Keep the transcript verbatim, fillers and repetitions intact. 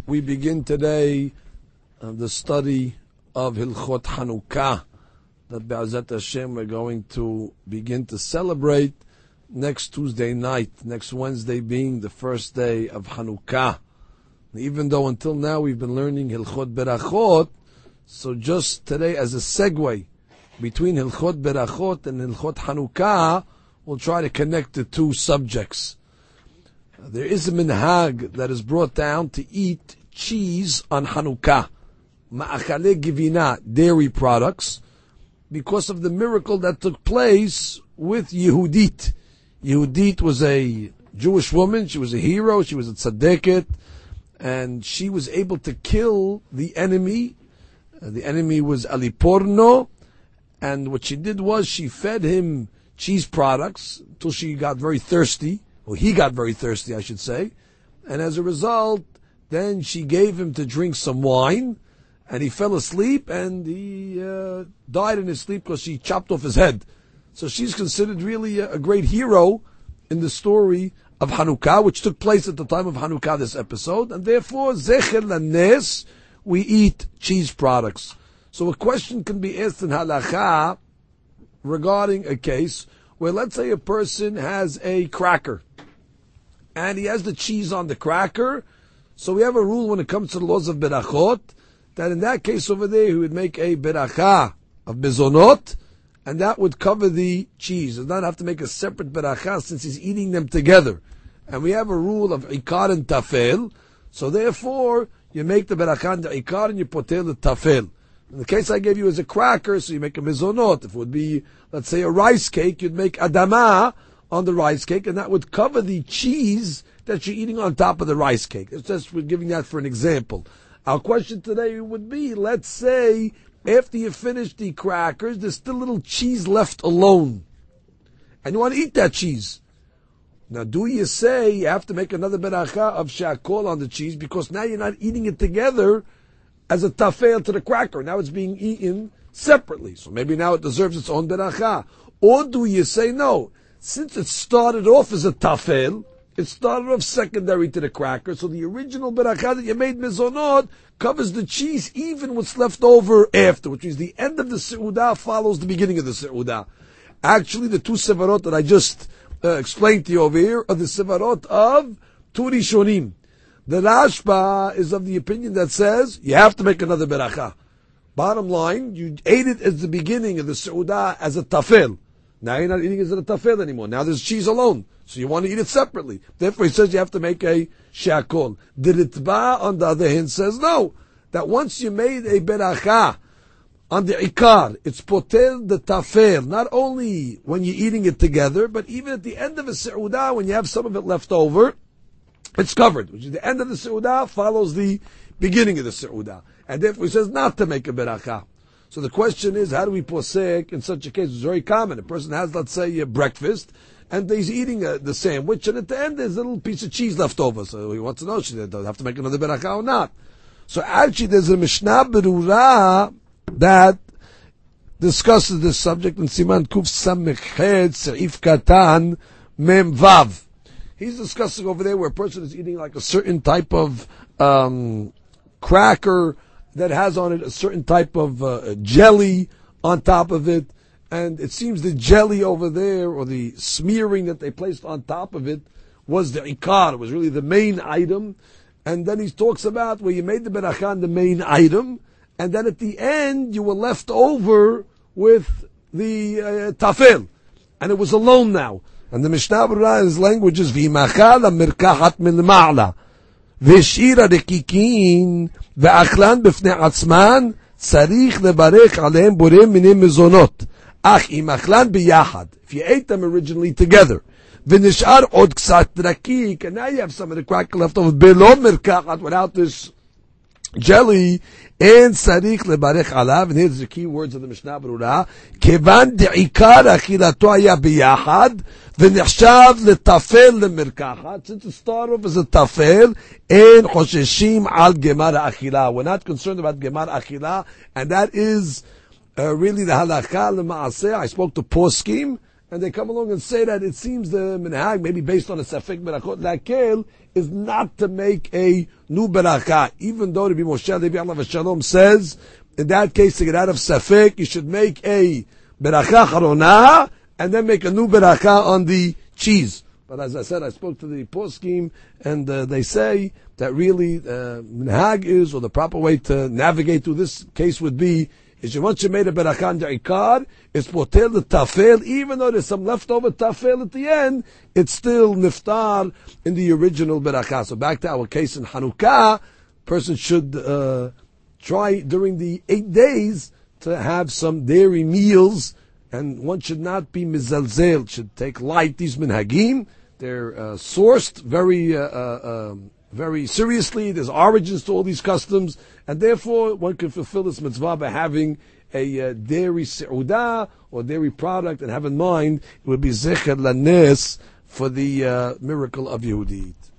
We begin today uh, the study of Hilchot Hanukkah that Be'ezrat Hashem we're going to begin to celebrate next Tuesday night, next Wednesday being the first day of Hanukkah. Even though until now we've been learning Hilchot Berachot, so just today as a segue between Hilchot Berachot and Hilchot Hanukkah, we'll try to connect the two subjects. There is a minhag that is brought down to eat cheese on Hanukkah, ma'achale givina, dairy products, because of the miracle that took place with Yehudit. Yehudit was a Jewish woman, she was a hero, she was a tzaddiket, and she was able to kill the enemy. Uh, the enemy was Aliporno, and what she did was she fed him cheese products until she got very thirsty. Well, he got very thirsty, I should say. And as a result, then she gave him to drink some wine, and he fell asleep, and he uh, died in his sleep because she chopped off his head. So she's considered really a, a great hero in the story of Hanukkah, which took place at the time of Hanukkah, this episode. And therefore, Zecher Lanes, we eat cheese products. So a question can be asked in Halakha regarding a case where, let's say, a person has a cracker, and he has the cheese on the cracker. So we have a rule when it comes to the laws of berachot, that in that case over there, he would make a beracha of mezonot, and that would cover the cheese. He does not have to make a separate beracha since he's eating them together. And we have a rule of ikar and tafel, so therefore, you make the beracha and the ikar and you potel the tafel. In the case I gave you as a cracker, so you make a mezonot. If it would be, let's say, a rice cake, you'd make adama on the rice cake, and that would cover the cheese that you're eating on top of the rice cake. It's just, we're giving that for an example. Our question today would be, let's say, after you finish the crackers, there's still a little cheese left alone, and you want to eat that cheese. Now, do you say you have to make another beracha of shakol on the cheese, because now you're not eating it together as a tafel to the cracker. Now it's being eaten separately. So maybe now it deserves its own beracha. Or do you say no? Since it started off as a tafel, it started off secondary to the cracker, so the original beracha that you made mezonot covers the cheese, even what's left over after, which means the end of the seudah follows the beginning of the seudah. Actually, the two sevarot that I just uh, explained to you over here are the sevarot of two rishonim. The Rashba is of the opinion that says you have to make another beracha. Bottom line, you ate it as the beginning of the seudah as a tafel. Now you're not eating it as a tafel anymore. Now there's cheese alone, so you want to eat it separately. Therefore, he says you have to make a shakol. The Ritba, on the other hand, says no. That once you made a beracha on the ikar, it's potel the tafel. Not only when you're eating it together, but even at the end of a seudah, when you have some of it left over, it's covered, which is the end of the seudah follows the beginning of the seudah. And therefore he says not to make a beracha. So the question is, how do we posek in such a case? It's very common. A person has, let's say, a breakfast, and he's eating a, the sandwich, and at the end there's a little piece of cheese left over. So he wants to know, should they have to make another beracha or not? So actually there's a Mishnah Berurah that discusses this subject in Siman Kuf Samechet Seif Katan Mem Vav. He's discussing over there where a person is eating like a certain type of um, cracker that has on it a certain type of uh, jelly on top of it, and it seems the jelly over there, or the smearing that they placed on top of it, was the ikar, was really the main item. And then he talks about where you made the beracha on the main item, and then at the end you were left over with the uh, tafel, and it was alone now. And the Mishnah Berurah in his language is v'imachal ha-mirkahat min-ma'ala v'shira rekikin ve'achlan b'fnei atzman tzarich lebarech alehem borei minei mezonot ach im achlan biyachad. If you ate them originally together, v'nishar od ksat rakik, and now you have some of the cracker left over below mirkahat, without this jelly, and sarich lebarech alav, and here's the key words of the Mishnah Berurah, kevan de'ikar achilato haya biyachad v'nechshav letafel lemirkachat. Since it started off as a tafel, and chosheshim al gemar achila, we're not concerned about gemar achila, and that is uh, really the halakha l'maaseh. I spoke to Poskim, and they come along and say that it seems the minhag, maybe based on a safek berakot lakel, is not to make a new berakah, even though Rabbi Moshe Levi Alav Shalom says, in that case, to get out of safek, you should make a berakah charona, and then make a new berakah on the cheese. But as I said, I spoke to the poskim, and uh, they say that really uh, minhag is, or the proper way to navigate through this case would be, is once you made a berakah on the ikar, it's potel the tafel, even though there's some leftover tafel at the end, it's still niftar in the original berakah. So back to our case in Hanukkah, person should uh, try during the eight days to have some dairy meals, and one should not be mizalzel, should take light these minhagim. They're uh, sourced very, uh, uh, um, very seriously. There's origins to all these customs, and therefore one can fulfill this mitzvah by having a uh, dairy seudah or dairy product, and have in mind it would be zecher lanes for the uh, miracle of Yehudit.